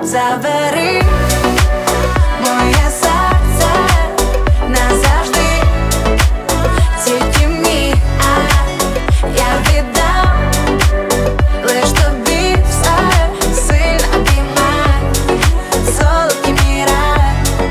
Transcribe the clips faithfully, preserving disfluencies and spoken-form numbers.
Забери моє серце назавжди, тільки мені, а я віддам лиш тобі все, сильно обіймай, солодкий мій рай.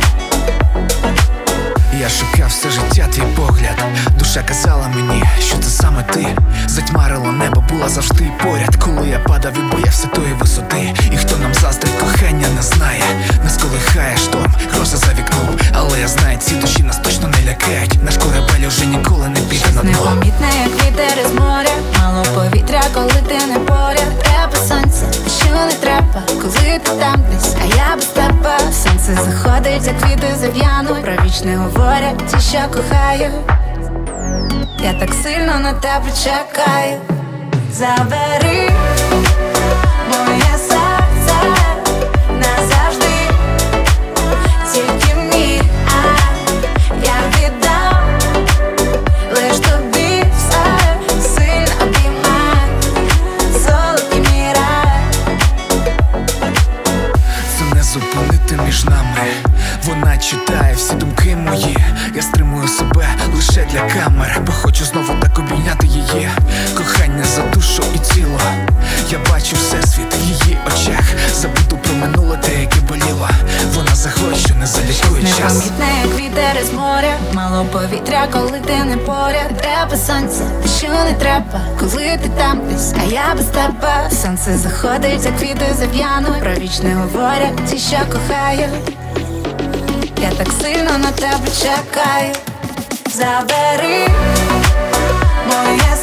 Я шукав все життя твій погляд, душа казала мені, що це саме ти. Затьмарило небо, була завжди поряд, коли я падав і боявся тої висоти. І хто нам заздрить, кохання не знає, нас колихає шторм, гроза за вікном. Але я знаю, ці душі нас точно не лякають, наш корабель уже ніколи не піде на дно. Непомітне, як вітер із моря, мало повітря, коли ти не поряд. Треба сонце, що не треба, коли ти там десь, а я без тебе. Сонце заходить, як квіти зав'януть, про вічне говорять ті, що кохають. Я так сильно на тебе чекаю. Забери моє серце назавжди, тільки мені, а я віддам лиш тобі все, сильно обіймай, солодкий мій рай. Це не зупинити між нами, вона читає всі думки мої. Я стримую себе лише для камер, бо хочу знову так обійняти її. Кохання за душу і тіло, я бачу всесвіт в її очах. Забуду про минуле те, яке боліло. Вона заходить, що не залікує час. Непомітне, як вітер із моря, мало повітря, коли ти не поряд. Треба сонце, те, що не треба, коли ти там десь, а я без тебе. Сонце заходить, як квіти зав'януть, про вічне говорять ті, що кохають. Я так сильно на тебе чекаю. Забери моє